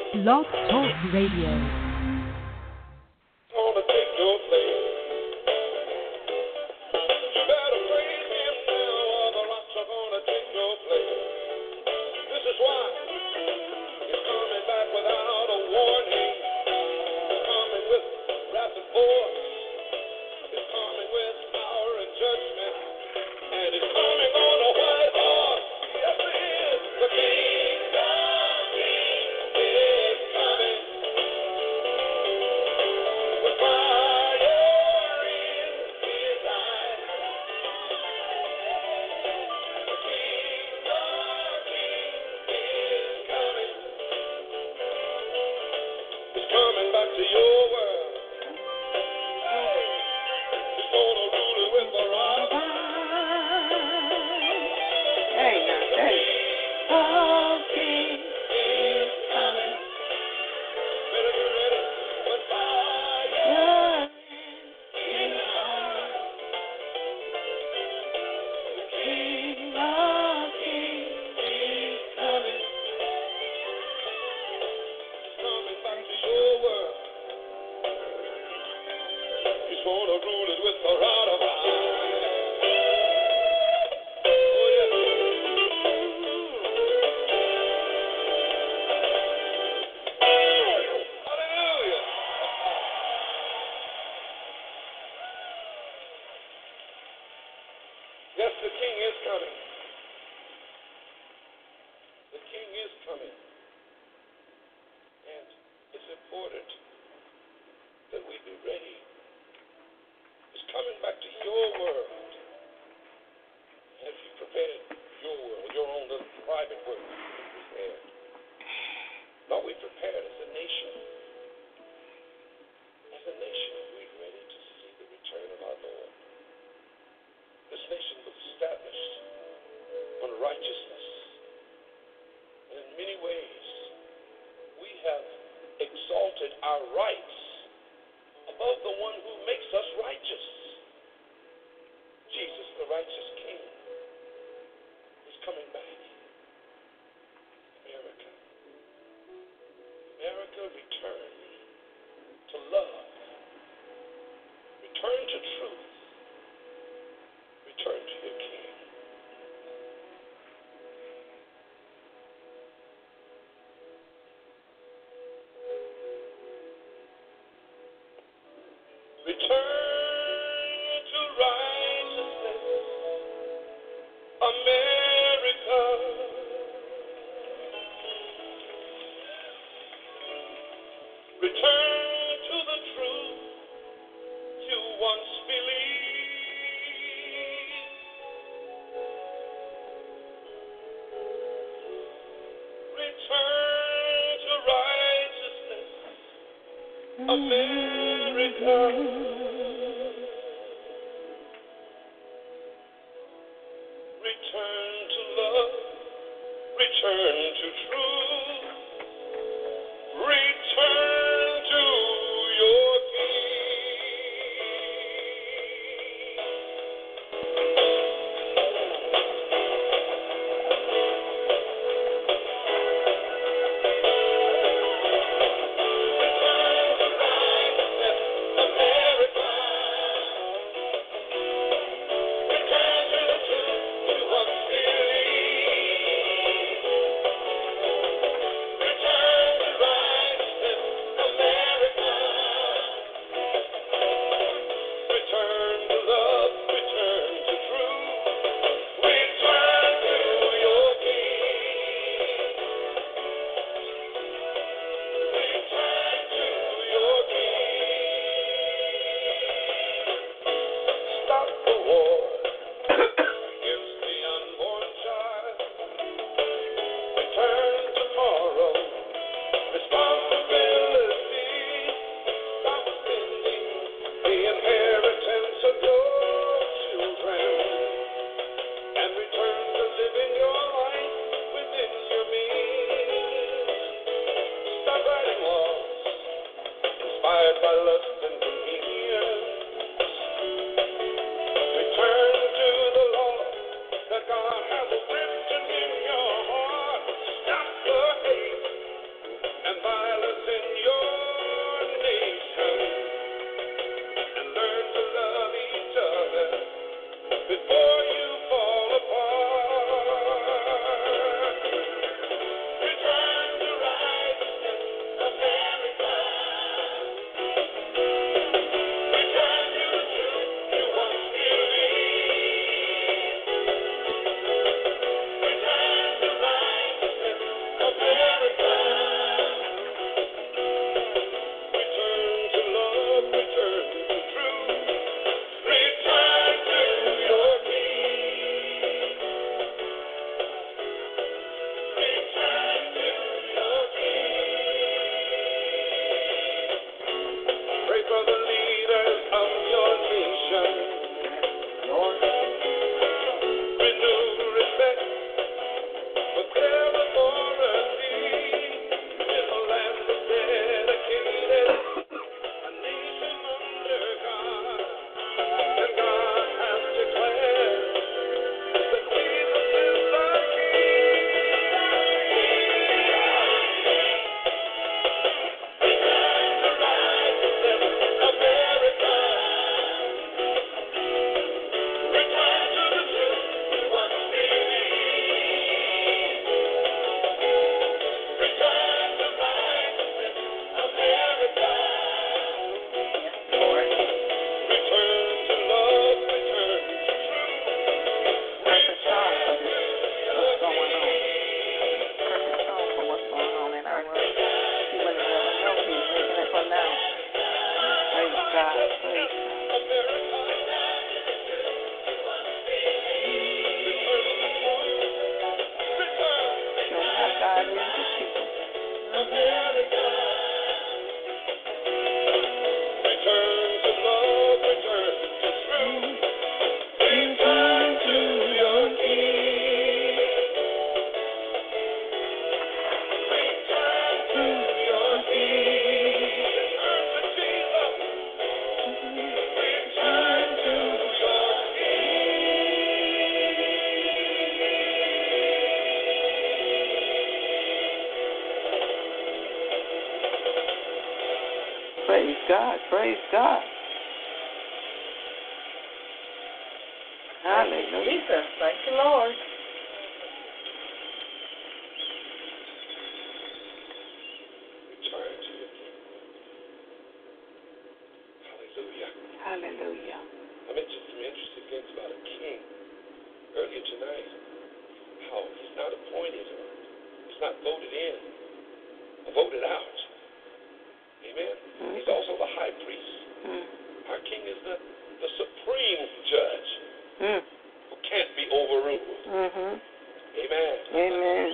Blog Talk Radio. Gonna take your place. You better praise him now, or the rocks are gonna take your place. This is why he's coming back without a warning. He's coming with wrath and force. He's coming with power and judgment. And he's coming on a white horse. Yes, he is. The King of Kings is coming. With fire in his eyes. The King of Kings is coming. He's coming back to your world. He's gonna rule it with a rod of iron. Oh, King is coming. Better get ready. With fire in his eyes. The King of Kings is coming. He's coming back to your world. He's gonna rule it with a rod of iron. Oh, yes. Hallelujah. Yes, the King is coming. The King is coming. And it's important that we be ready. He's coming back to your world. Have you prepared your world, your own little private world? Prepared. Are we prepared as a nation? As a nation, are we ready to see the return of our Lord? This nation was established on righteousness. And in many ways, we have exalted our rights above the one who makes us righteous. Jesus, the righteous King, is coming back. America. America, return to love. Return to truth. Return to your King. Return to righteousness, America. Return to the truth you once believed. Return to righteousness, America. Return to love. Return to truth. Return to your King. Inspired by lust and convenience, return to the law that God has written in your heart. Stop the hate and by Praise God. Praise God. Hallelujah. Jesus. Thank you, Lord. Hallelujah. Hallelujah. I mentioned some interesting things about a king earlier tonight. How he's not appointed or he's not voted in or voted out. Amen. He's also the high priest. Our king is the supreme judge who can't be overruled. Amen. Amen.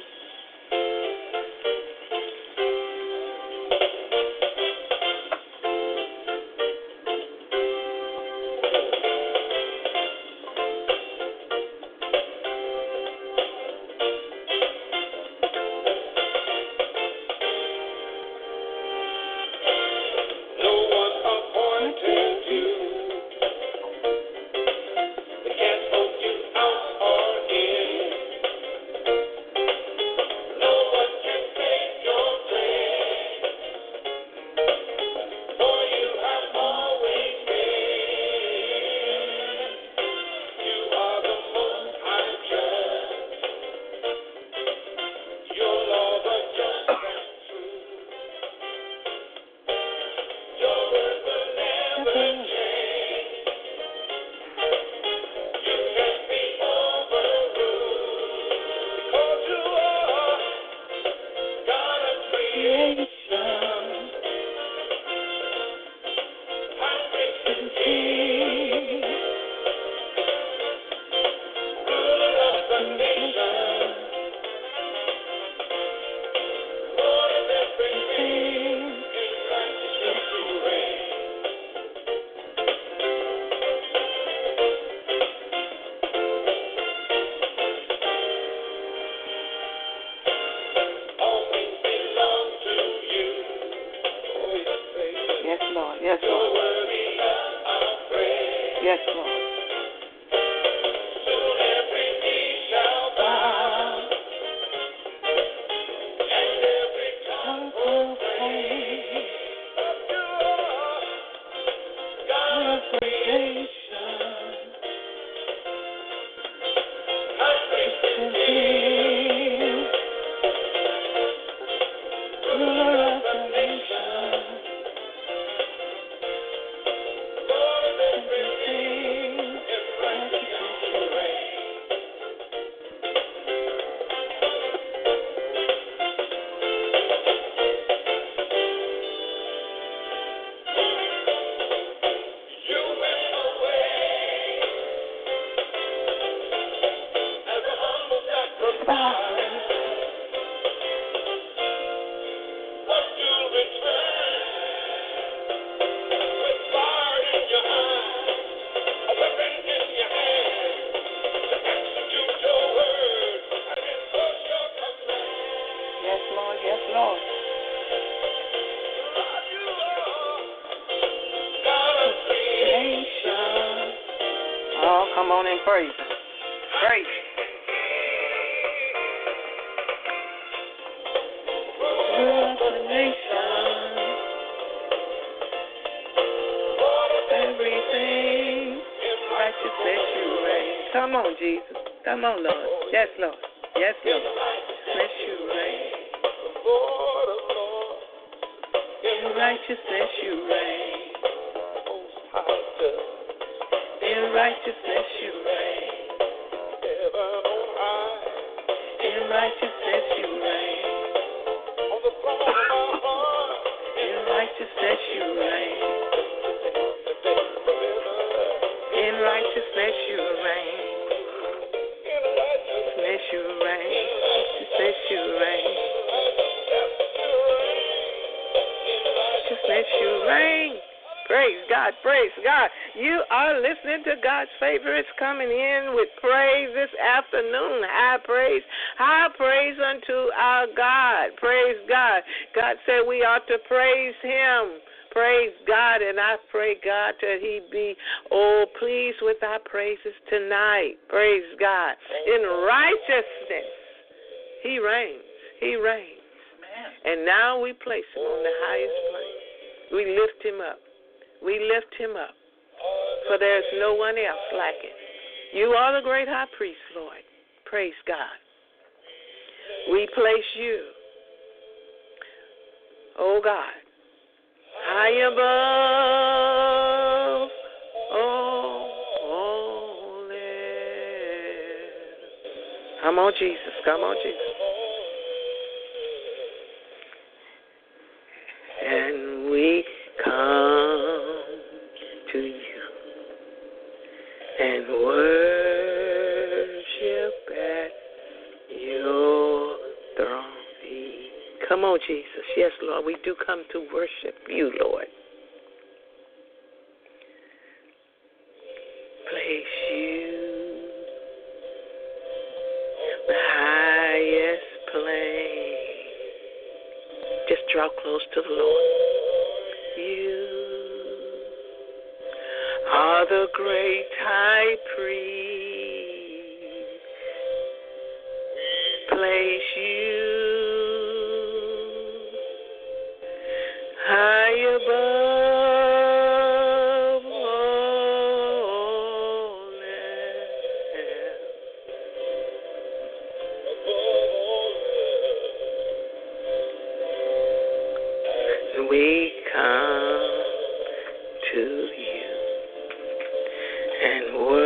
Come on and praise Him. Praise Him. Everything righteousness you reign. Come on, Jesus. Come on, Lord. Yes, Lord. Yes, Lord. Bless you reign. In righteousness you reign. In righteousness you reign. In righteousness you reign. In righteousness you reign. In righteousness you reign. In righteousness you reign. Righteousness you reign. Righteousness you reign. Praise God, praise God. You are listening to God's favorites coming in with praise this afternoon. High praise unto our God. Praise God. God said we ought to praise Him. Praise God, and I pray, God, that He be, pleased with our praises tonight. Praise God. In righteousness, He reigns. He reigns. And now we place Him on the highest place. We lift Him up. We lift Him up, for there is no one else like it. You are the great high priest, Lord. Praise God. We place you, oh God, high above all else. Come on, Jesus. Come on, Jesus. And we come to you and worship at your throne. Come on, Jesus. Yes, Lord, we do come to worship you, Lord. Place you the highest plane. Just draw close to the Lord. You are the great high priest. Place you high above all else. We come to you and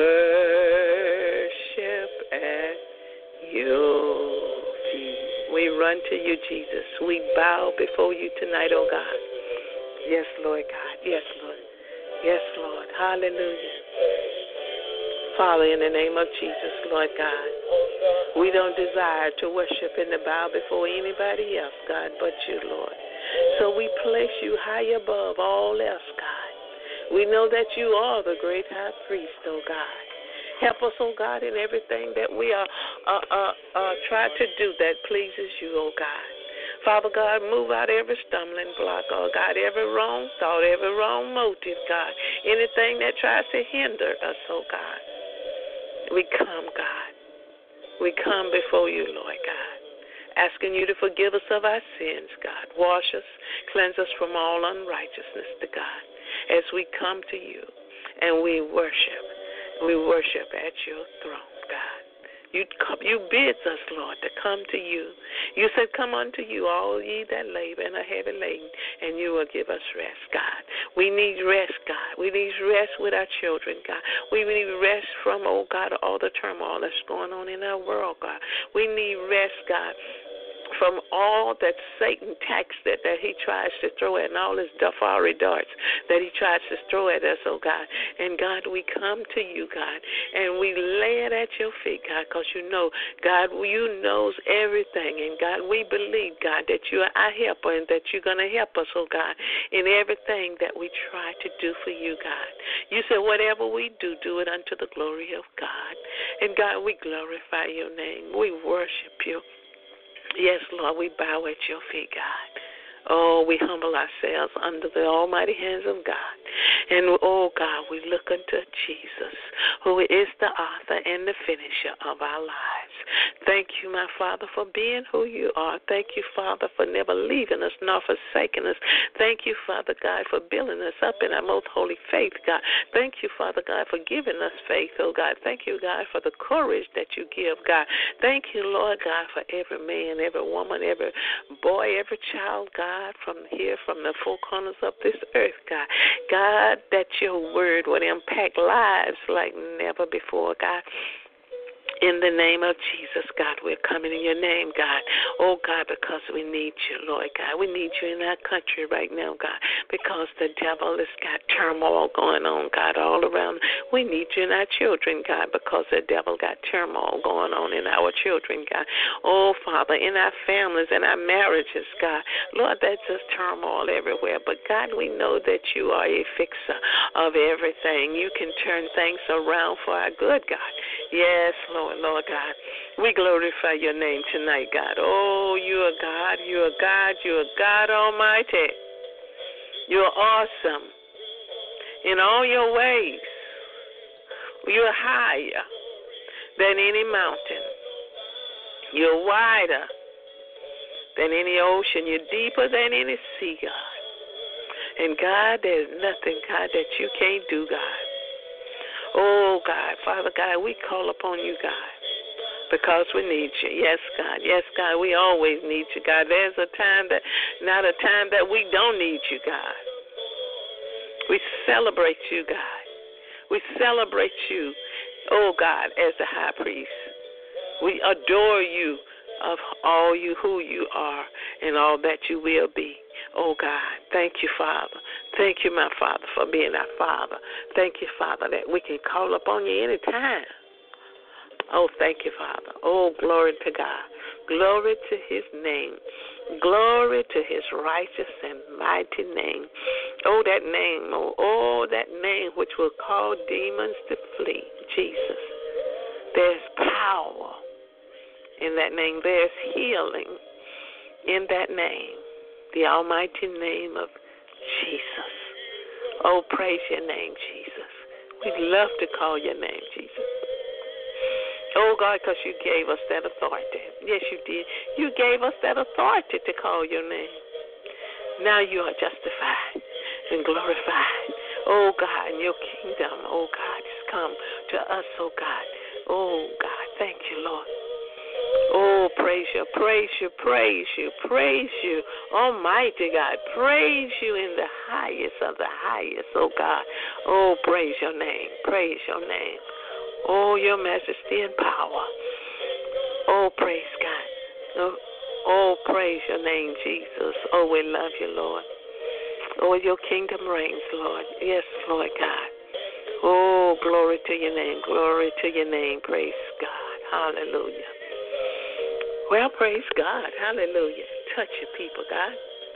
worship at your feet. We run to you, Jesus. We bow before you tonight, oh God. Yes, Lord God. Yes, Lord. Yes, Lord. Hallelujah. Father, in the name of Jesus, Lord God, we don't desire to worship and to bow before anybody else, God, but you, Lord. So we place you high above all else, God. We know that you are the great high priest, oh God. Help us, oh God, in everything that we are try to do that pleases you, oh God. Father God, move out every stumbling block, oh God, every wrong thought, every wrong motive, God, anything that tries to hinder us, oh God. We come, God. We come before you, Lord God, asking you to forgive us of our sins, God. Wash us, cleanse us from all unrighteousness, to God, as we come to you and we worship. We worship at your throne, God. You bids us, Lord, to come to you. You said, come unto you, all ye that labor and are heavy laden, and you will give us rest, God. We need rest, God. We need rest with our children, God. We need rest from, oh God, all the turmoil that's going on in our world, God. We need rest, God, from all that Satan attacks that he tries to throw at, and all his fiery darts that he tries to throw at us, oh God. And God, we come to you, God, and we lay it at your feet, God, because you know, God, you knows everything. And God, we believe, God, that you are our helper and that you're going to help us, oh God, in everything that we try to do for you, God. You said whatever we do, do it unto the glory of God. And God, we glorify your name. We worship you. Yes, Lord, we bow at your feet, God. Oh, we humble ourselves under the almighty hands of God. And, oh, God, we look unto Jesus, who is the author and the finisher of our lives. Thank you, my Father, for being who you are. Thank you, Father, for never leaving us nor forsaking us. Thank you, Father God, for building us up in our most holy faith, God. Thank you, Father God, for giving us faith, oh God. Thank you, God, for the courage that you give, God. Thank you, Lord God, for every man, every woman, every boy, every child, God, from here, from the four corners of this earth, God. God, that your word would impact lives like never before, God. In the name of Jesus, God, we're coming in your name, God. Oh, God, because we need you, Lord God. We need you in our country right now, God, because the devil has got turmoil going on, God, all around. We need you in our children, God, because the devil got turmoil going on in our children, God. Oh, Father, in our families and our marriages, God. Lord, that's just turmoil everywhere. But, God, we know that you are a fixer of everything. You can turn things around for our good, God. Yes, Lord God. We glorify your name tonight, God. Oh, you are God, you are God, you are God Almighty. You are awesome in all your ways. You are higher than any mountain. You're wider than any ocean. You're deeper than any sea, God. And God, there's nothing, God, that you can't do, God. Oh, God, Father God, we call upon you, God, because we need you. Yes, God. Yes, God, we always need you, God. There's not a time that we don't need you, God. We celebrate you, God. We celebrate you, oh, God, as the high priest. We adore you of all you, who you are, and all that you will be. Oh, God, thank you, Father. Thank you, my Father, for being our Father. Thank you, Father, that we can call upon you anytime. Oh, thank you, Father. Oh, glory to God. Glory to his name. Glory to his righteous and mighty name. Oh, that name. Oh, that name which will call demons to flee. Jesus. There's power in that name. There's healing in that name. The almighty name of Jesus. Oh, praise your name, Jesus. We'd love to call your name, Jesus. Oh, God, because you gave us that authority. Yes, you did. You gave us that authority to call your name. Now you are justified and glorified. Oh, God, in your kingdom, oh, God, has come to us, oh, God. Oh, God, thank you, Lord. Oh, praise you, praise you, praise you, praise you, Almighty God. Praise you in the highest of the highest, oh God. Oh, praise your name, praise your name. Oh, your majesty and power. Oh, praise God. Oh, praise your name, Jesus. Oh, we love you, Lord. Oh, your kingdom reigns, Lord. Yes, Lord God. Oh, glory to your name, glory to your name. Praise God. Hallelujah. Well, praise God. Hallelujah. Touch your people, God.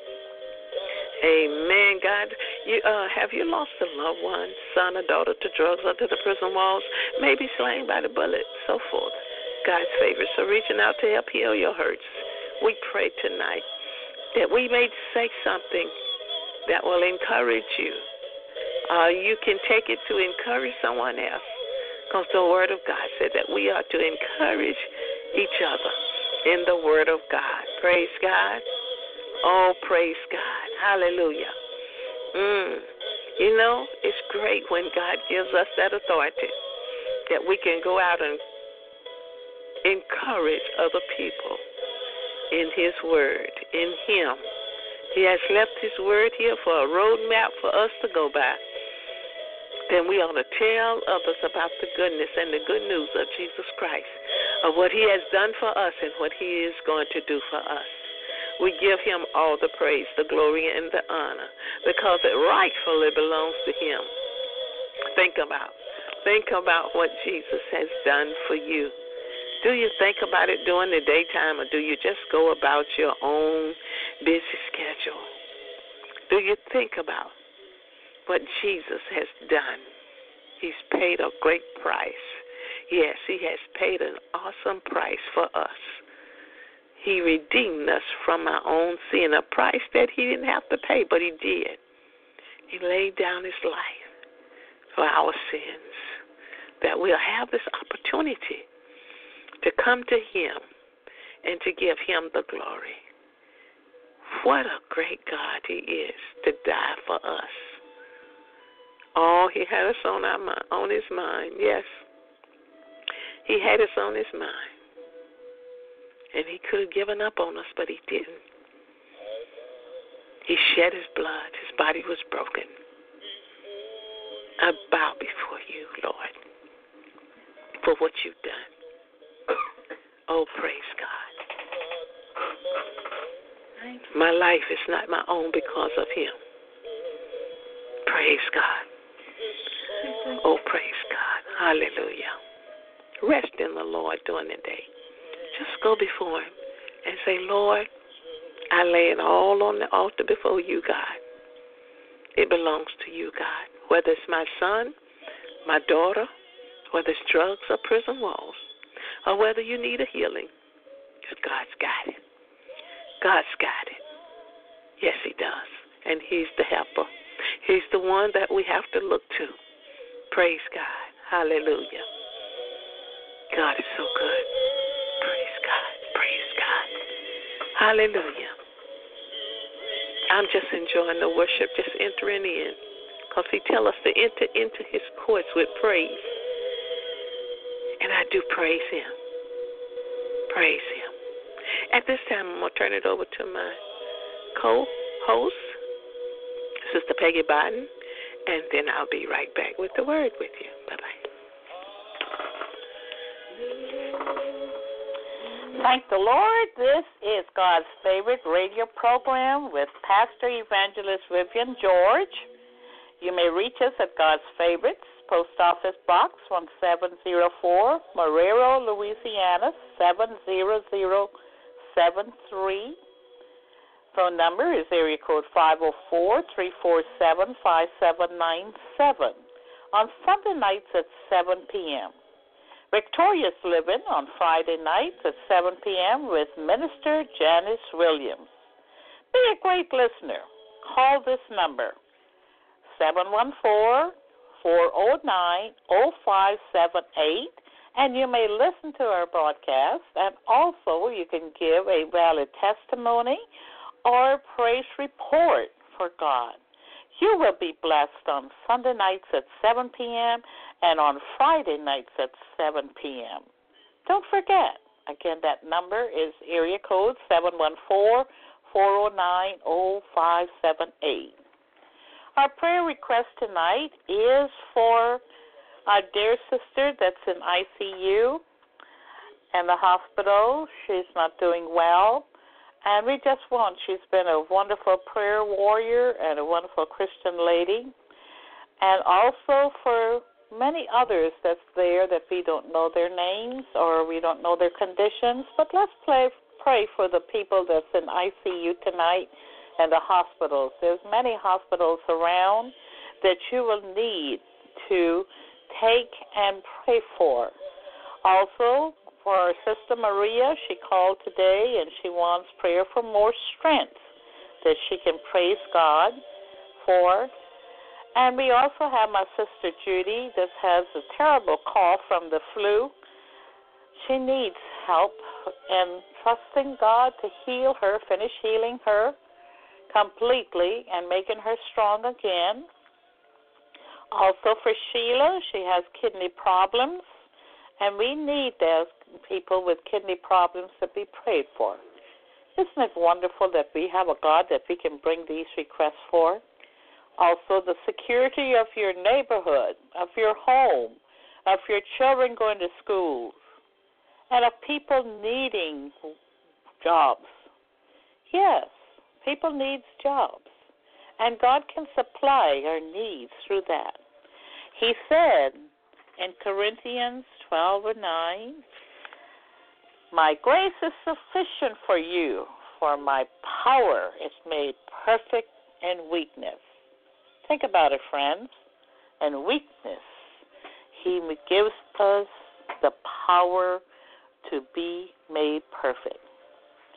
Amen, God. Have you lost a loved one, son or daughter to drugs or to the prison walls, maybe slain by the bullet, so forth? God's favorites are reaching out to help heal your hurts. We pray tonight that we may say something that will encourage you. You can take it to encourage someone else, because the Word of God said that we are to encourage each other in the Word of God. Praise God. Oh, praise God. Hallelujah. You know, it's great when God gives us that authority that we can go out and encourage other people in his Word, in him. He has left his Word here for a roadmap for us to go by. Then we ought to tell others about the goodness and the good news of Jesus Christ, of what he has done for us and what he is going to do for us. We give him all the praise, the glory, and the honor, because it rightfully belongs to him. Think about what Jesus has done for you. Do you think about it during the daytime, or do you just go about your own busy schedule? Do you think about what Jesus has done? He's paid a great price. Yes, he has paid an awesome price for us. He redeemed us from our own sin, a price that he didn't have to pay, but he did. He laid down his life for our sins, that we'll have this opportunity to come to him and to give him the glory. What a great God he is to die for us. Oh, he had us on his mind, yes. He had us on his mind. And he could have given up on us, but he didn't. He shed his blood. His body was broken. I bow before you, Lord, for what you've done. Oh, praise God. My life is not my own because of him. Praise God. Oh, praise God. Hallelujah. Rest in the Lord during the day. Just go before him and say, Lord, I lay it all on the altar before you, God. It belongs to you, God. Whether it's my son, my daughter, whether it's drugs or prison walls, or whether you need a healing, God's got it. God's got it. Yes, he does. And he's the helper. He's the one that we have to look to. Praise God. Hallelujah. God is so good. Praise God. Praise God. Hallelujah. I'm just enjoying the worship, just entering in, because he tells us to enter into his courts with praise. And I do praise him. Praise him. At this time, I'm going to turn it over to my co-host, Sister Peggy Biden, and then I'll be right back with the word with you. Bye-bye. Thank the Lord. This is God's favorite radio program with Pastor Evangelist Vivian George. You may reach us at God's Favorites, Post Office Box 1704, Marrero, Louisiana 70073. Phone number is area code 504-347-5797. On Sunday nights at 7 p.m. Victorious Living on Friday nights at 7 p.m. with Minister Janice Williams. Be a great listener. Call this number, 714-409-0578, and you may listen to our broadcast, and also you can give a valid testimony or a praise report for God. You will be blessed on Sunday nights at 7 p.m. and on Friday nights at 7 p.m. Don't forget, again, that number is area code 714-409-0578. Our prayer request tonight is for our dear sister that's in ICU and the hospital. She's not doing well. And we just want, she's been a wonderful prayer warrior and a wonderful Christian lady. And also for many others that's there that we don't know their names or we don't know their conditions. But let's pray for the people that's in ICU tonight and the hospitals. There's many hospitals around that you will need to take and pray for. Also, for our sister Maria, she called today and she wants prayer for more strength that she can praise God for. And we also have my sister Judy that has a terrible cough from the flu. She needs help in trusting God to heal her, finish healing her completely and making her strong again. Also for Sheila, she has kidney problems, and we need those people with kidney problems to be prayed for. Isn't it wonderful that we have a God that we can bring these requests for? Also, the security of your neighborhood, of your home, of your children going to schools, and of people needing jobs. Yes, people need jobs, and God can supply our needs through that. He said in Corinthians 12:9, my grace is sufficient for you, for my power is made perfect in weakness. Think about it, friends. In weakness, He gives us the power to be made perfect.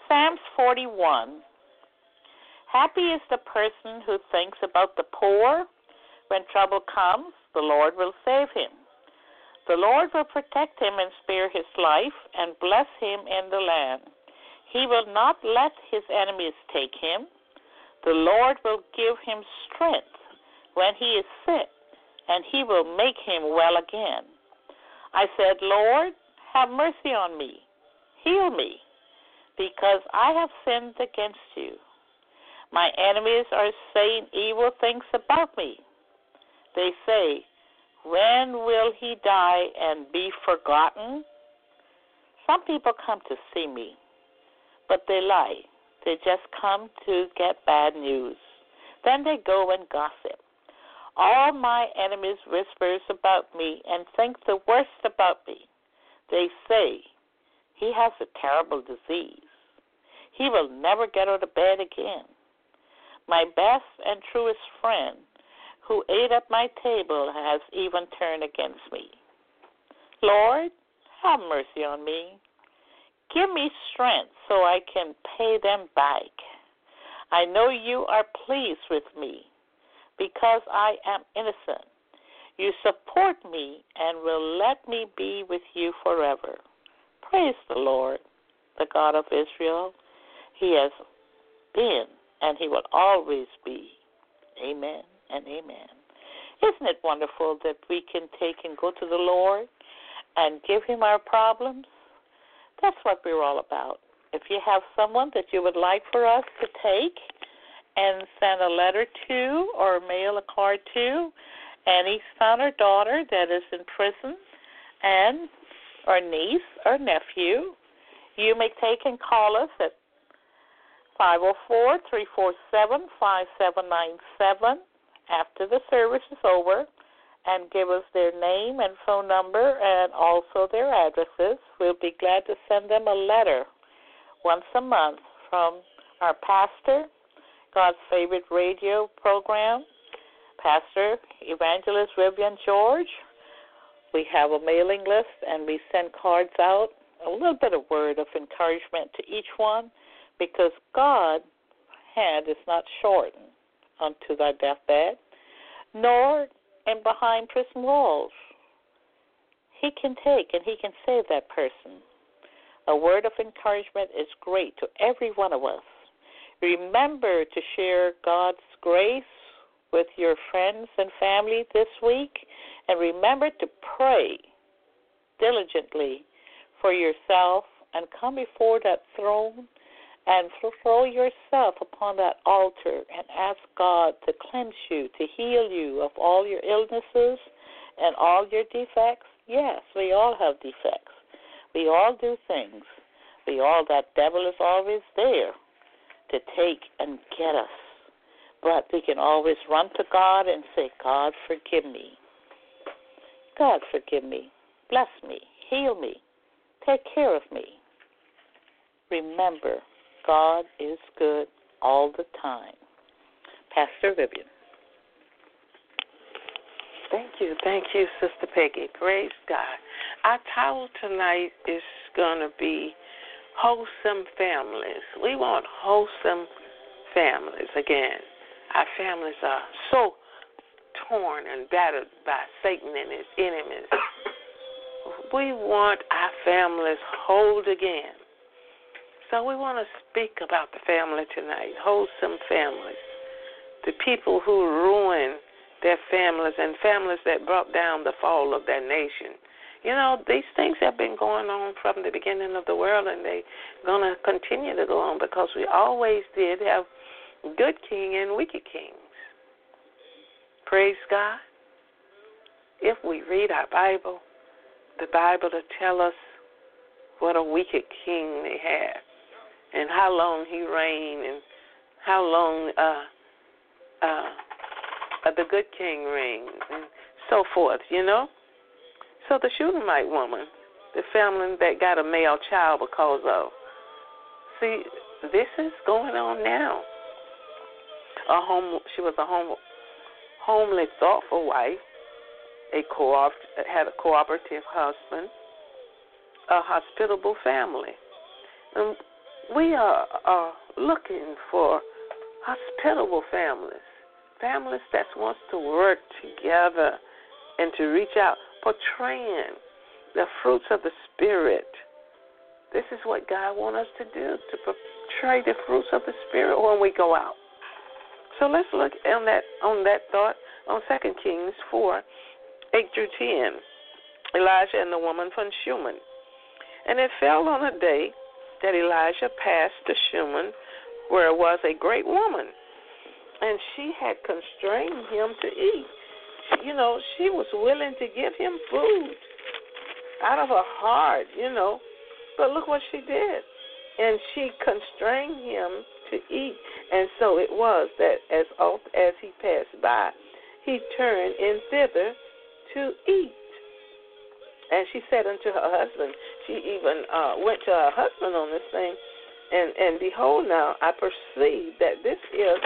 Psalms 41. Happy is the person who thinks about the poor. When trouble comes, the Lord will save him. The Lord will protect him and spare his life and bless him in the land. He will not let his enemies take him. The Lord will give him strength when he is sick, and he will make him well again. I said, Lord, have mercy on me. Heal me, because I have sinned against you. My enemies are saying evil things about me. They say, when will he die and be forgotten? Some people come to see me, but they lie. They just come to get bad news. Then they go and gossip. All my enemies whispers about me and think the worst about me. They say, he has a terrible disease. He will never get out of bed again. My best and truest friend, who ate at my table, has even turned against me. Lord, have mercy on me. Give me strength so I can pay them back. I know you are pleased with me because I am innocent. You support me and will let me be with you forever. Praise the Lord, the God of Israel. He has been and he will always be. Amen and amen. Isn't it wonderful that we can take and go to the Lord and give him our problems? That's what we're all about. If you have someone that you would like for us to take and send a letter to or mail a card to, any son or daughter that is in prison, and or niece or nephew, you may take and call us at 504-347-5797 after the service is over, and give us their name and phone number and also their addresses. We'll be glad to send them a letter once a month from our pastor, God's favorite radio program, Pastor Evangelist Vivian George. We have a mailing list, and we send cards out, a little bit of word of encouragement to each one, because God's hand is not shortened unto thy deathbed, nor in behind prison walls. He can take and he can save that person. A word of encouragement is great to every one of us. Remember to share God's grace with your friends and family this week, and remember to pray diligently for yourself and come before that throne and throw yourself upon that altar and ask God to cleanse you, to heal you of all your illnesses and all your defects. Yes, we all have defects. We all do things. That devil is always there to take and get us. But we can always run to God and say, God, forgive me. God, forgive me. Bless me. Heal me. Take care of me. Remember, God is good all the time. Pastor Vivian. Thank you, Sister Peggy. Praise God. Our title tonight is going to be Wholesome Families. We want wholesome families. Again, our families are so torn and battered by Satan and his enemies. We want our families whole again. So we want to speak about the family tonight, wholesome families, the people who ruin their families and families that brought down the fall of their nation. You know, these things have been going on from the beginning of the world, and they're going to continue to go on because we always did have good king and wicked kings. Praise God. If we read our Bible, the Bible will tell us what a wicked king they had and how long he reigned and how long the good king reigned and so forth, you know. So the Shunammite woman, the family that got a male child because of, see, this is going on now. She was a homely, thoughtful wife, had a cooperative husband, a hospitable family. And we are looking for hospitable families that wants to work together and to reach out, portraying the fruits of the Spirit. This is what God wants us to do, to portray the fruits of the Spirit when we go out. So let's look on that thought on 2 Kings 4, 8 through 10. Elijah and the woman from Shunem. And it fell on a day that Elijah passed to Shunem, where was a great woman, and she had constrained him to eat. She was willing to give him food out of her heart, But look what she did. And she constrained him to eat. And so it was that as he passed by, he turned in thither to eat. And she said unto her husband, she even went to her husband on this thing, and behold now, I perceive that this is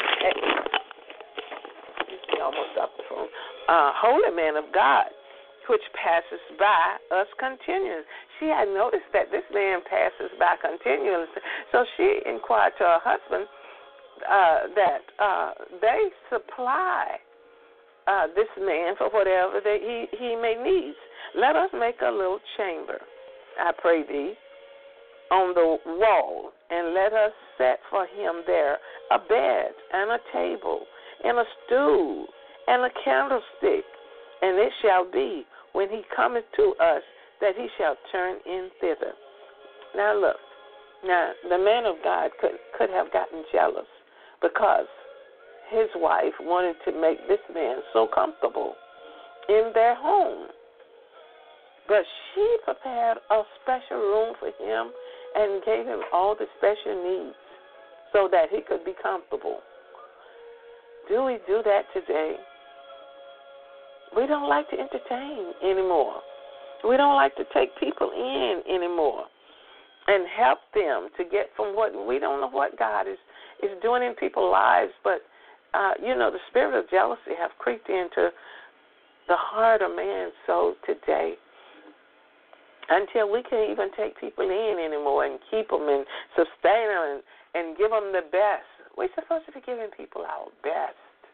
almost stopped the phone, holy man of God, which passes by us continually. She had noticed that this man passes by continually. So she inquired to her husband that they supply this man for whatever that he may need. Let us make a little chamber, I pray thee, on the wall, and let us set for him there a bed and a table and a stool and a candlestick. And it shall be, when he cometh to us, that he shall turn in thither. Now look, the man of God could have gotten jealous because his wife wanted to make this man so comfortable in their home. But she prepared a special room for him and gave him all the special needs so that he could be comfortable. Do we do that today? We don't like to entertain anymore. We don't like to take people in anymore and help them to get from what we don't know what God is doing in people's lives. But, the spirit of jealousy have creeped into the heart of man so today until we can't even take people in anymore and keep them and sustain them and give them the best. We're supposed to be giving people our best.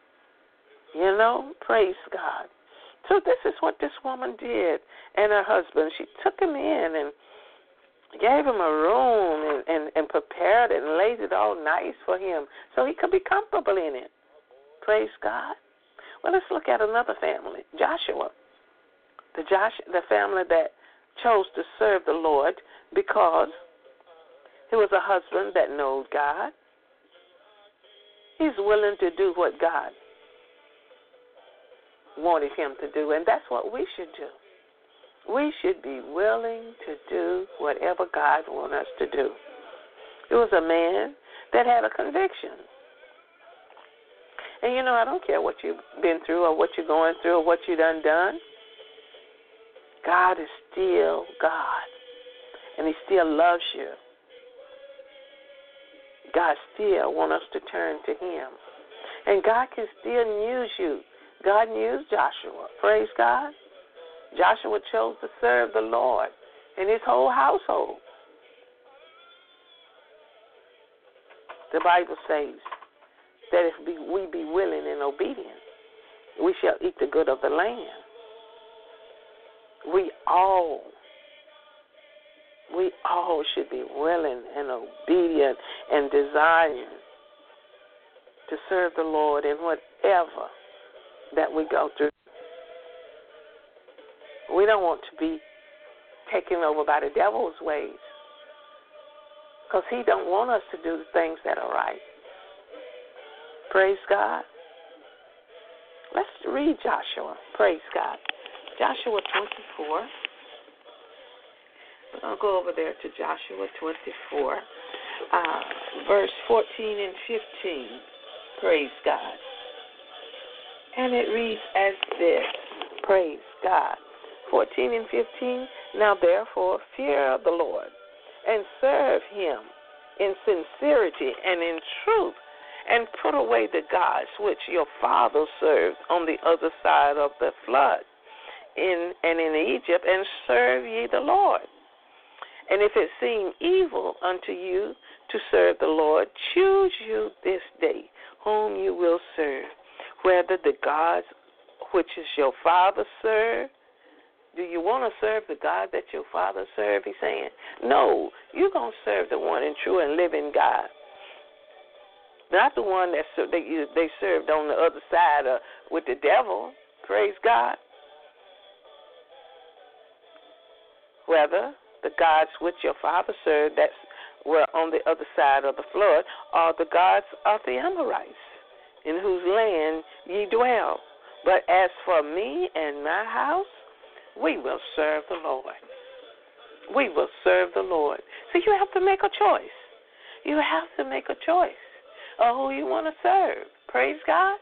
Praise God. So this is what this woman did and her husband. She took him in and gave him a room and prepared it and laid it all nice for him so he could be comfortable in it. Praise God. Well, let's look at another family, Joshua. The family that chose to serve the Lord because he was a husband that knowed God. He's willing to do what God wanted him to do, and that's what we should do. We should be willing to do whatever God wants us to do. It was a man that had a conviction. And I don't care what you've been through or what you're going through or what you done. God is still God, and he still loves you. God still wants us to turn to him, and God can still use you. God used Joshua. Praise God. Joshua chose to serve the Lord and his whole household. The Bible says that if we be willing and obedient, we shall eat the good of the land. We all should be willing and obedient and desiring to serve the Lord in whatever that we go through. We don't want to be taken over by the devil's ways because he don't want us to do the things that are right. Praise God. Let's read Joshua. Praise God. Joshua 24. We're going to go over there to Joshua 24, verse 14 and 15. Praise God. And it reads as this. Praise God. 14 and 15. Now therefore fear the Lord and serve him in sincerity and in truth, and put away the gods which your fathers served on the other side of the flood in Egypt, and serve ye the Lord. And if it seem evil unto you to serve the Lord, choose you this day whom you will serve, whether the gods which is your father serve. Do you want to serve the God that your father served? He's saying, no, you're going to serve the one and true and living God. Not the one that they served on the other side with the devil. Praise God. Whether the gods which your father served that were on the other side of the flood are the gods of the Amorites, in whose land ye dwell. But as for me and my house, we will serve the Lord. We will serve the Lord. So you have to make a choice. You have to make a choice of who you want to serve. Praise God.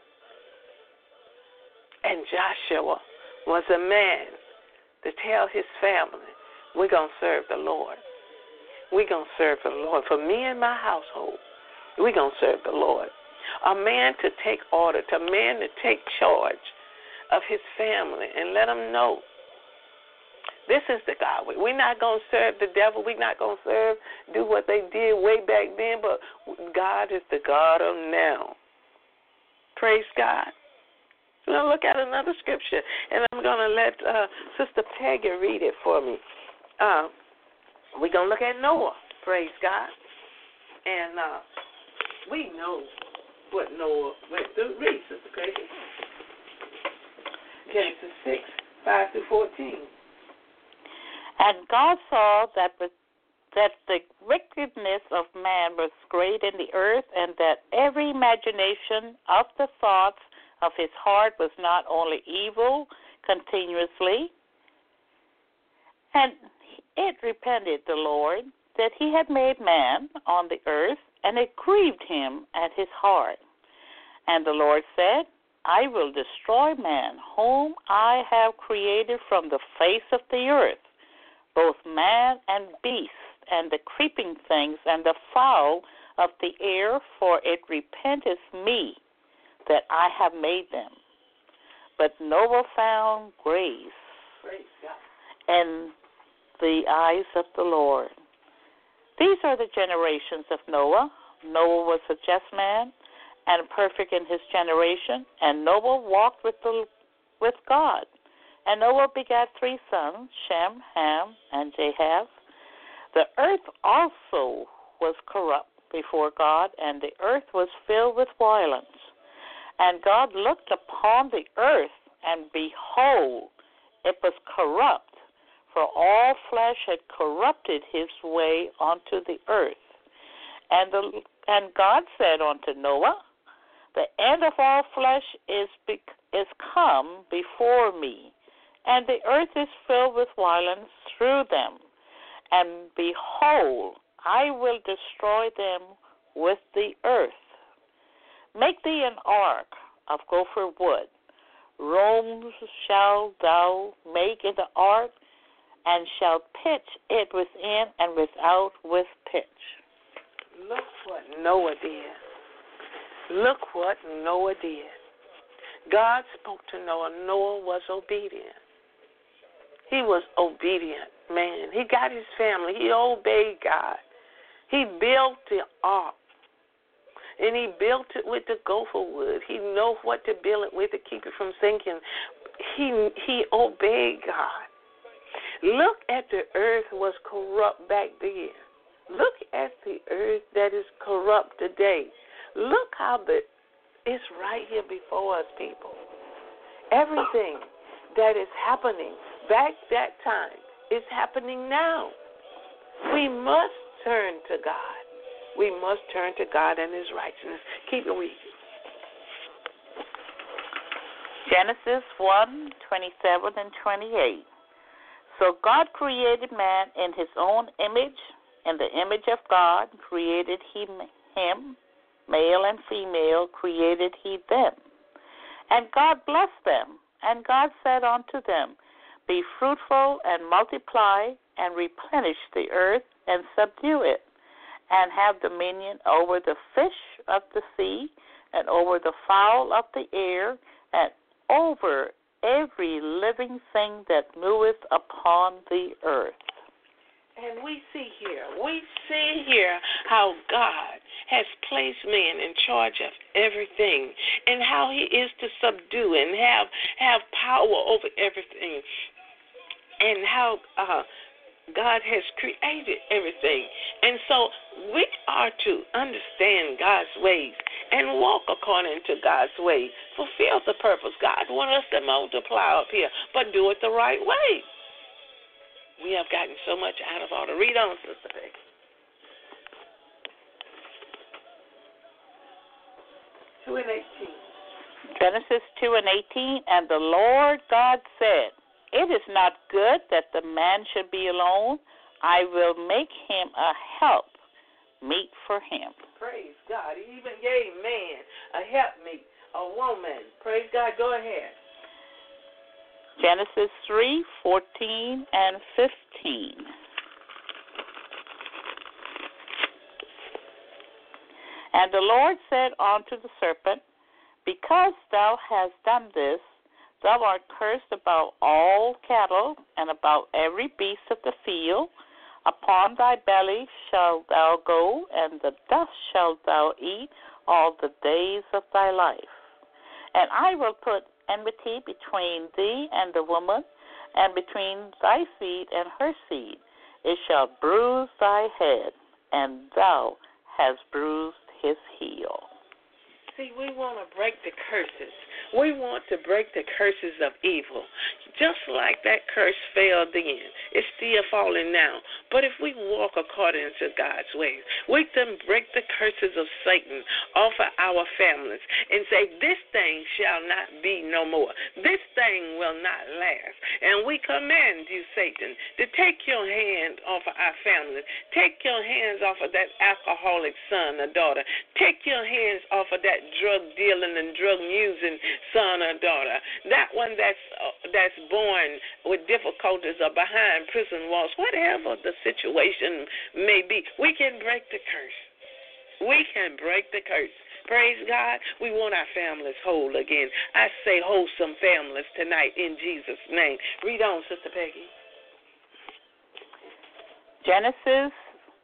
And Joshua was a man to tell his family, we're going to serve the Lord. We're going to serve the Lord. For me and my household, we're going to serve the Lord. A man to take order, a man to take charge of his family and let them know this is the God way. We're not going to serve the devil. We're not going to do what they did way back then, but God is the God of now. Praise God. So now look at another scripture, and I'm going to let Sister Peggy read it for me. We're going to look at Noah. Praise God. And we know what Noah went through. Read, Sister Peggy. Genesis 6, 5 through 14. And God saw that the wickedness of man was great in the earth, and that every imagination of the thoughts of his heart was not only evil continuously, and it repented the Lord that he had made man on the earth, and it grieved him at his heart. And the Lord said, I will destroy man, whom I have created from the face of the earth, both man and beast, and the creeping things, and the fowl of the air, for it repenteth me that I have made them. But Noah found grace in the eyes of the Lord. These are the generations of Noah. Noah was a just man and perfect in his generation, and Noah walked with God. And Noah begat 3 sons, Shem, Ham, and Japheth. The earth also was corrupt before God, and the earth was filled with violence. And God looked upon the earth, and behold, it was corrupt, for all flesh had corrupted his way unto the earth. And God said unto Noah, the end of all flesh is come before me, and the earth is filled with violence through them. And behold, I will destroy them with the earth. Make thee an ark of gopher wood. Rooms shalt thou make in the ark, and shalt pitch it within and without with pitch. Look what Noah did. Look what Noah did. God spoke to Noah. Noah was obedient. He was obedient, man. He got his family. He obeyed God. He built the ark. And he built it with the gopher wood. He knew what to build it with to keep it from sinking. He obeyed God. Look at the earth was corrupt back then. Look at the earth that is corrupt today. Look how it's right here before us, people. Everything that is happening back that time is happening now. We must turn to God. We must turn to God and his righteousness. Keep it reading. Genesis 1:27 and 28. So God created man in his own image. In the image of God created he him. Male and female created he them. And God blessed them. And God said unto them, be fruitful and multiply, and replenish the earth, and subdue it, and have dominion over the fish of the sea, and over the fowl of the air, and over every living thing that moveth upon the earth. And we see here how God has placed man in charge of everything, and how he is to subdue and have power over everything, and how God has created everything. And so we are to understand God's ways and walk according to God's ways. Fulfill the purpose. God wants us to multiply up here, but do it the right way. We have gotten so much out of order. Read on, Sister Peggy. Genesis 2:18, and the Lord God said, it is not good that the man should be alone. I will make him a help meet for him. Praise God. He even gave man a helpmeet, a woman. Praise God. Go ahead. Genesis 3:14 and 15. And the Lord said unto the serpent, because thou hast done this, thou art cursed above all cattle and about every beast of the field. Upon thy belly shalt thou go, and the dust shalt thou eat all the days of thy life. And I will put enmity between thee and the woman, and between thy seed and her seed. It shall bruise thy head, and thou hast bruised his heel. See, we want to break the curses. We want to break the curses of evil. Just like that curse fell then, it's still falling now. But if we walk according to God's ways, we can break the curses of Satan off of our families and say, this thing shall not be no more. This thing will not last. And we command you, Satan, to take your hand off of our families. Take your hands off of that alcoholic son or daughter. Take your hands off of that drug dealing and drug using son or daughter. That one that's born with difficulties or behind prison walls, whatever the situation may be, we can break the curse. We can break the curse. Praise God. We want our families whole again. I say wholesome families tonight in Jesus' name. Read on, Sister Peggy. Genesis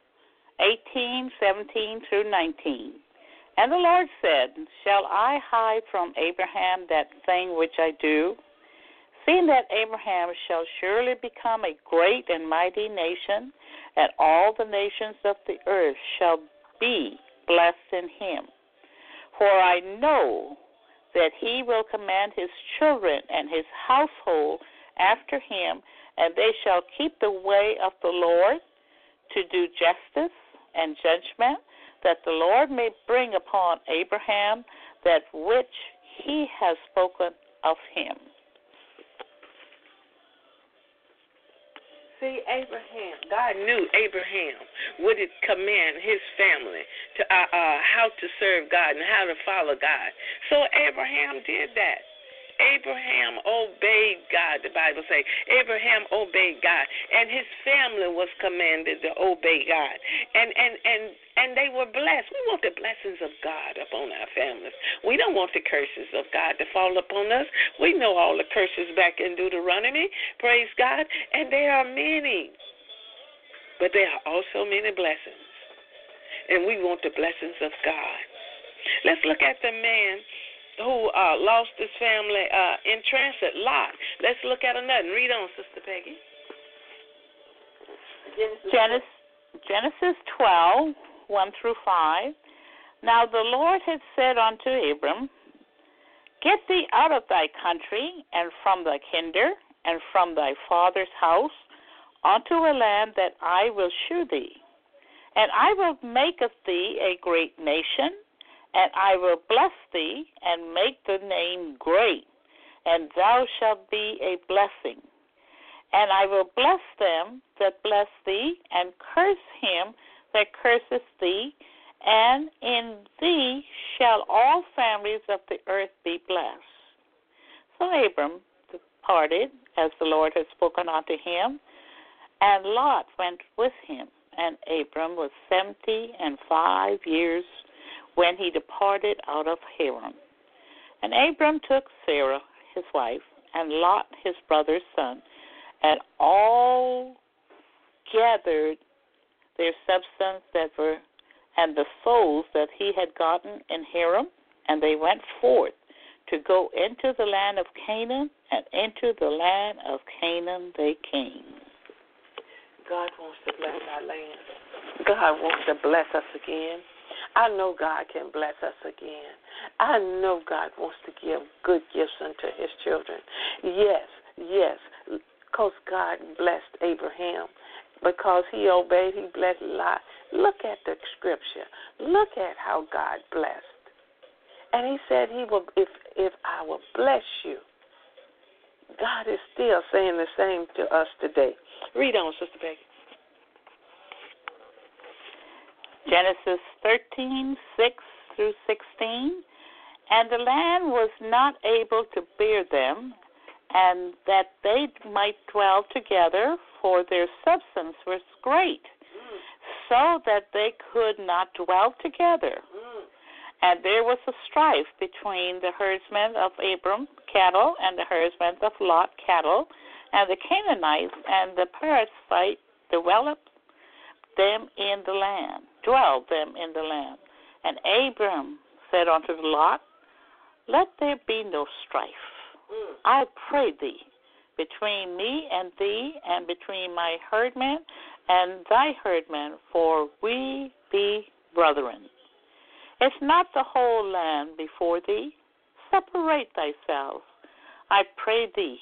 18:17 through 19. And the Lord said, shall I hide from Abraham that thing which I do? Seeing that Abraham shall surely become a great and mighty nation, and all the nations of the earth shall be blessed in him. For I know that he will command his children and his household after him, and they shall keep the way of the Lord to do justice and judgment, that the Lord may bring upon Abraham that which he has spoken of him. See, God knew Abraham would command his family to how to serve God and how to follow God. So Abraham did that. Abraham obeyed God, the Bible says. Abraham obeyed God, and his family was commanded to obey God. And they were blessed. We want the blessings of God upon our families. We don't want the curses of God to fall upon us. We know all the curses back in Deuteronomy, praise God, and there are many. But there are also many blessings. And we want the blessings of God. Let's look at the man who lost his family in transit, Lot. Let's look at another. Read on, Sister Peggy. Genesis 12:1 through 5. Now the Lord had said unto Abram, get thee out of thy country, and from thy kindred, and from thy father's house, unto a land that I will shew thee. And I will make of thee a great nation, and I will bless thee, and make the name great, and thou shalt be a blessing. And I will bless them that bless thee, and curse him that curseth thee, and in thee shall all families of the earth be blessed. So Abram departed, as the Lord had spoken unto him, and Lot went with him. And Abram was 75 years when he departed out of Haran. And Abram took Sarah, his wife, and Lot, his brother's son, and all gathered their substance and the souls that he had gotten in Hiram, and they went forth to go into the land of Canaan, and into the land of Canaan they came. God wants to bless our land. God wants to bless us again. I know God can bless us again. I know God wants to give good gifts unto his children. Yes, because God blessed Abraham. Because he obeyed, he blessed Lot. Look at the scripture. Look at how God blessed. And he said he will, if I will bless you. God is still saying the same to us today. Read on, Sister Peggy. Genesis 13:6-16. And the land was not able to bear them, and that they might dwell together, for their substance was great, so that they could not dwell together. And there was a strife between the herdsmen of Abram cattle and the herdsmen of Lot cattle, and the Canaanites and the Perizzites dwelled them in the land. And Abram said unto Lot, Let there be no strife, I pray thee, between me and thee, and between my herdmen and thy herdmen, for we be brethren. Is not the whole land before thee? Separate thyself, I pray thee,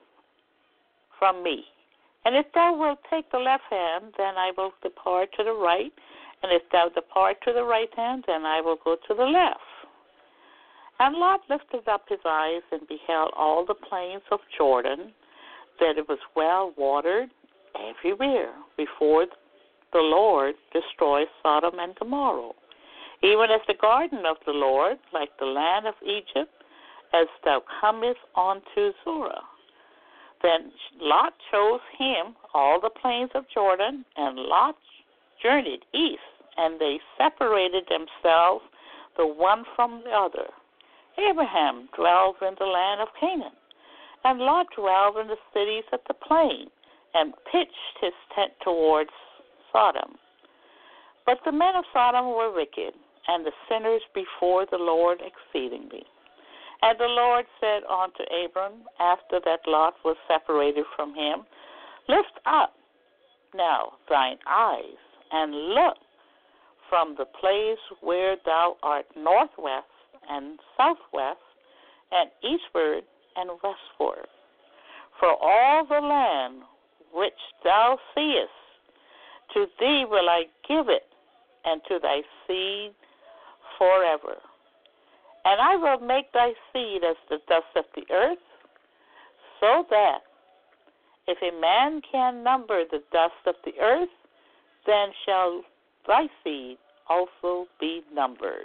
from me. And if thou wilt take the left hand, then I will depart to the right. And if thou depart to the right hand, then I will go to the left. And Lot lifted up his eyes and beheld all the plains of Jordan, that it was well watered everywhere, before the Lord destroyed Sodom and Gomorrah, even as the garden of the Lord, like the land of Egypt, as thou comest unto Zorah. Then Lot chose him all the plains of Jordan, and Lot journeyed east, and they separated themselves the one from the other. Abraham dwelled in the land of Canaan, and Lot dwelled in the cities of the plain, and pitched his tent towards Sodom. But the men of Sodom were wicked, and the sinners before the Lord exceedingly. And the Lord said unto Abram, after that Lot was separated from him, Lift up now thine eyes, and look from the place where thou art northwest and southwest, and eastward and westward. For all the land which thou seest, to thee will I give it, and to thy seed forever. And I will make thy seed as the dust of the earth, so that if a man can number the dust of the earth, then shall thy seed also be numbered.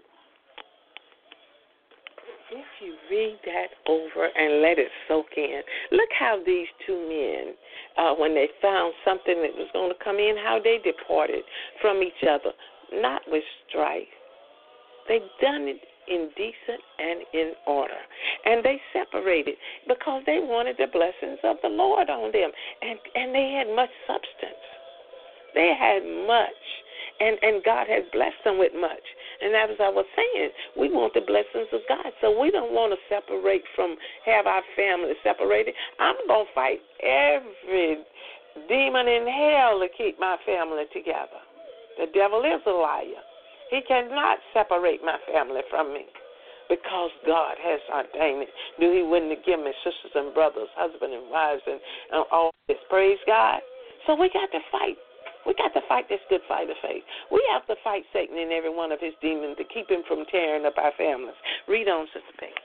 If you read that over and let it soak in, look how these two men, when they found something that was going to come in, how they departed from each other, not with strife. They done it in decent and in order. And they separated because they wanted the blessings of the Lord on them. And they had much substance. They had much. And God has blessed them with much. And as I was saying, we want the blessings of God. So we don't want to separate have our family separated. I'm going to fight every demon in hell to keep my family together. The devil is a liar. He cannot separate my family from me because God has ordained it. He wouldn't have given me sisters and brothers, husband and wives, and all this. Praise God. So we got to fight. We got to fight this good fight of faith. We have to fight Satan and every one of his demons to keep him from tearing up our families. Read on, Sister Peggy.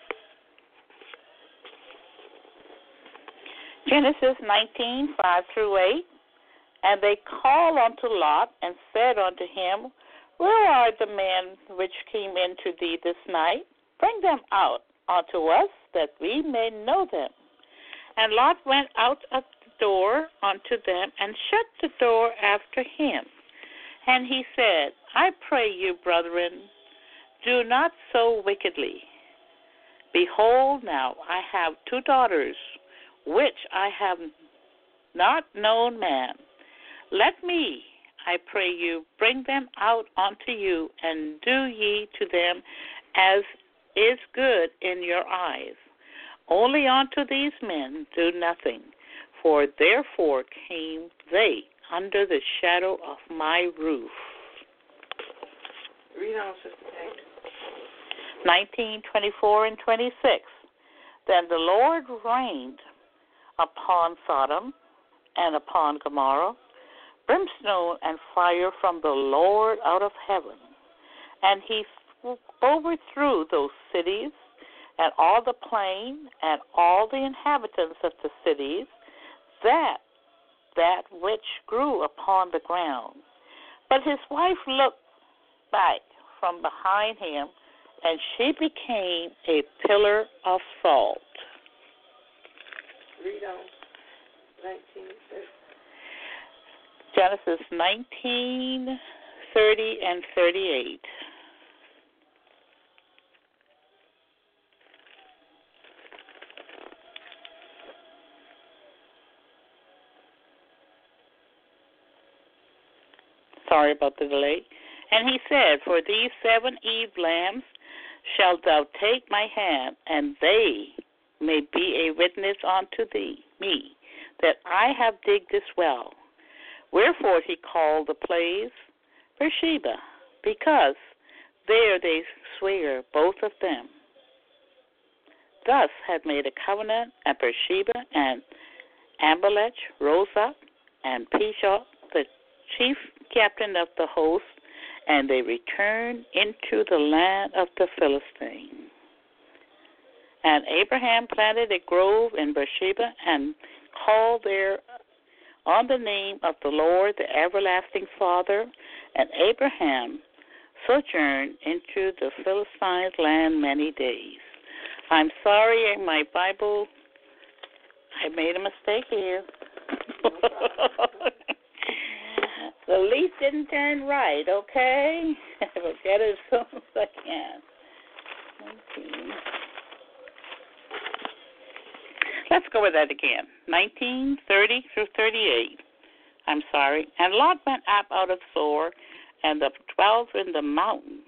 Genesis 19:5-8. And they called unto Lot and said unto him, Where are the men which came into thee this night? Bring them out unto us, that we may know them. And Lot went out at the door unto them, and shut the door after him. And he said, I pray you, brethren, do not so wickedly. Behold, now I have 2 daughters, which I have not known man. Let me, I pray you, bring them out unto you, and do ye to them as is good in your eyes. Only unto these men do nothing, for therefore came they under the shadow of my roof. Read on, Sister Kate. 19, 24, and 26. Then the Lord rained upon Sodom and upon Gomorrah brimstone and fire from the Lord out of heaven. And he overthrew those cities and all the plain and all the inhabitants of the cities, that which grew upon the ground. But his wife looked back from behind him, and she became a pillar of salt. Read on. 19. Genesis 19, 30, and 38. Sorry about the delay. And he said, For these 7 Eve lambs shalt thou take my hand, and they may be a witness unto me, that I have digged this well. Wherefore he called the place Beersheba, because there they swear, both of them. Thus had made a covenant at Beersheba, and Amalek rose up, and Pishah, the chief captain of the host, and they returned into the land of the Philistines. And Abraham planted a grove in Beersheba, and called there on the name of the Lord, the everlasting Father. And Abraham sojourned into the Philistines' land many days. I'm sorry, in my Bible, I made a mistake here. The leaf didn't turn right, okay? I will get it as soon as I can. Okay. Let's go with that again. 19, 30 through 38. I'm sorry. And Lot went up out of Zoar, and dwelt in the mountain,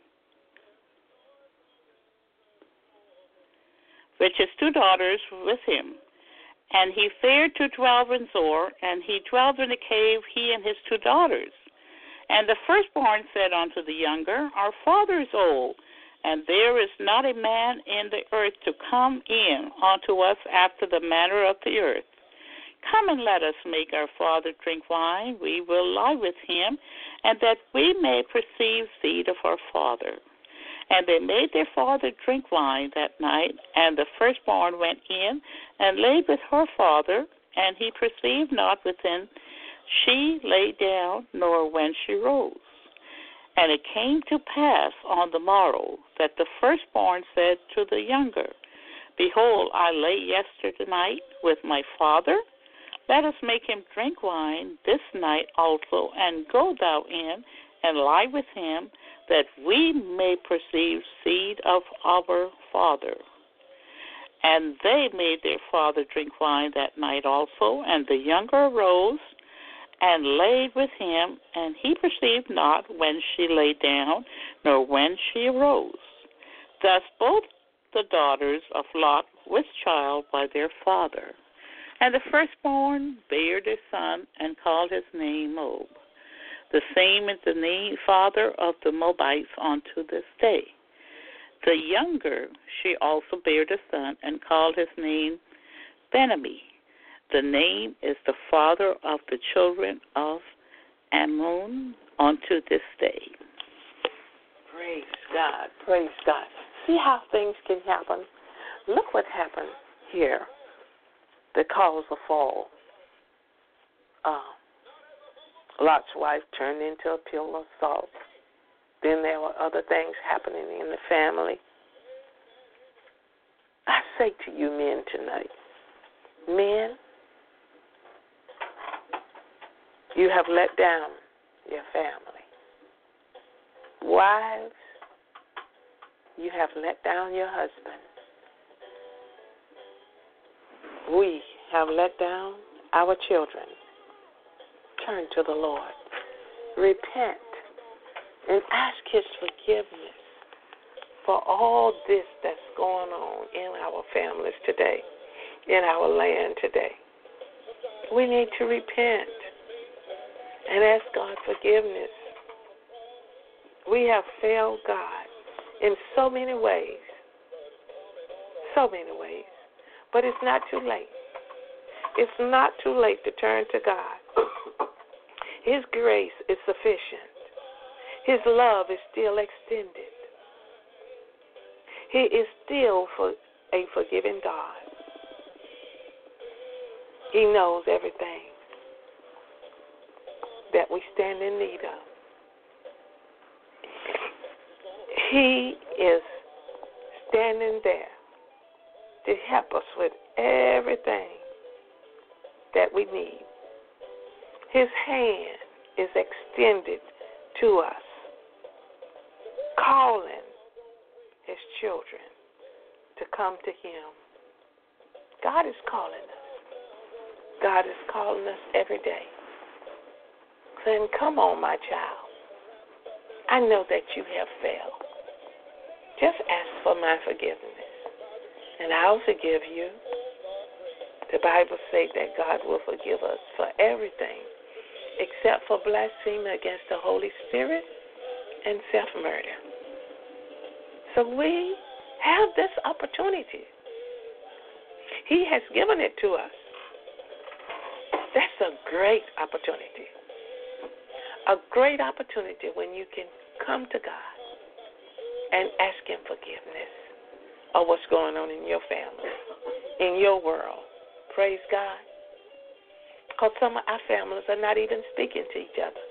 which his 2 daughters with him. And he fared to dwell in Zoar, and he dwelt in a cave, he and his 2 daughters. And the firstborn said unto the younger, Our father is old, and there is not a man in the earth to come in unto us after the manner of the earth. Come and let us make our father drink wine. We will lie with him, and that we may perceive seed of our father. And they made their father drink wine that night, and the firstborn went in and laid with her father, and he perceived not within she lay down, nor when she rose. And it came to pass on the morrow that the firstborn said to the younger, Behold, I lay yesterday night with my father. Let us make him drink wine this night also, and go thou in and lie with him, that we may perceive seed of our father. And they made their father drink wine that night also, and the younger arose and laid with him, and he perceived not when she lay down, nor when she arose. Thus both the daughters of Lot with child by their father. And the firstborn bare a son, and called his name Moab. The same is the name father of the Moabites unto this day. The younger she also bare a son, and called his name Ben-Ammi. The name is the father of the children of Ammon unto this day. Praise God, praise God. See how things can happen? Look what happened here that caused the fall. Lot's wife turned into a pillar of salt. Then there were other things happening in the family. I say to you men tonight, men, you have let down your family. Wives, you have let down your husband. We have let down our children. turn to the Lord. Repent and ask His forgiveness for all this that's going on in our families today, in our land today. We need to repent and ask God forgiveness. We have failed God in so many ways. But it's not too late. It's not too late to turn to God. His grace is sufficient. His love is still extended. He is still a forgiving God. He knows everything that we stand in need of. He is standing there to help us with everything that we need. His hand is extended to us, calling His children to come to Him. God is calling us. God is calling us every day, saying, come on, my child. I know that you have failed. Just ask for my forgiveness, and I'll forgive you. The Bible says that God will forgive us for everything except for blasphemy against the Holy Spirit and self-murder. So we have this opportunity. He has given it to us. That's a great opportunity. A great opportunity when you can come to God and ask Him forgiveness of what's going on in your family, in your world. Praise God. Because some of our families are not even speaking to each other.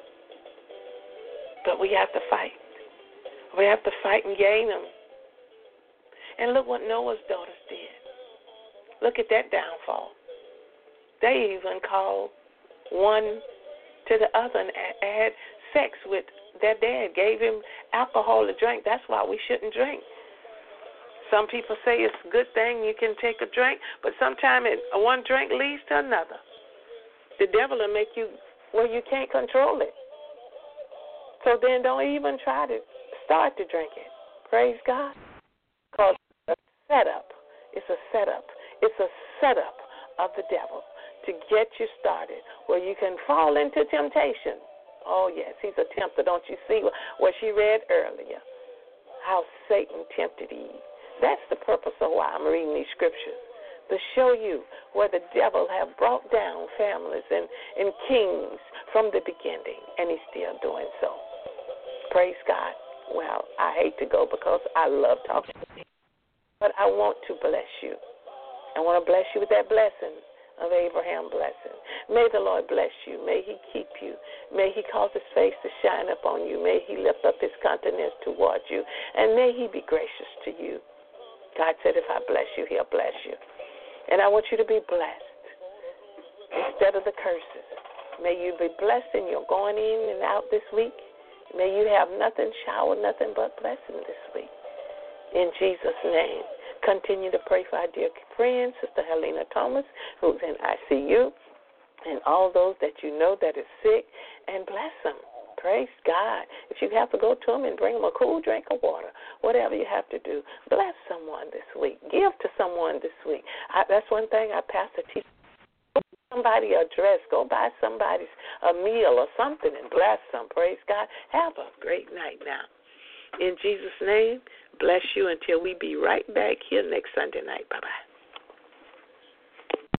But we have to fight. We have to fight and gain them. And look what Noah's daughters did. Look at that downfall. They even called one to the other and had sex with their dad, gave him alcohol to drink. That's why we shouldn't drink. Some people say it's a good thing you can take a drink, but sometimes one drink leads to another. The devil will make you where you can't control it. So then don't even try to start to drink it. Praise God. Because it's a setup. It's a setup. It's a setup of the devil to get you started where you can fall into temptation. Oh, yes, he's a tempter. Don't you see what she read earlier? How Satan tempted Eve. That's the purpose of why I'm reading these scriptures, to show you where the devil have brought down families and kings from the beginning, and he's still doing so. Praise God. Well, I hate to go because I love talking to you, but I want to bless you. I want to bless you with that blessing of Abraham blessing. May the Lord bless you. May He keep you. May He cause His face to shine upon you. May He lift up His countenance towards you, and may He be gracious to you. God said if I bless you, He'll bless you. And I want you to be blessed instead of the curses. May you be blessed in your going in and out this week. May you have nothing, shower nothing but blessing this week. In Jesus' name. Continue to pray for our dear friend, Sister Helena Thomas, who's in ICU, and all those that you know that is sick, and bless them. Praise God. If you have to go to them and bring them a cool drink of water, whatever you have to do, bless someone this week. Give to someone this week. That's one thing our pastor teaches. Go buy somebody a dress. Go buy somebody a meal or something and bless them. Praise God. Have a great night now. In Jesus' name, bless you until we be right back here next Sunday night. Bye-bye.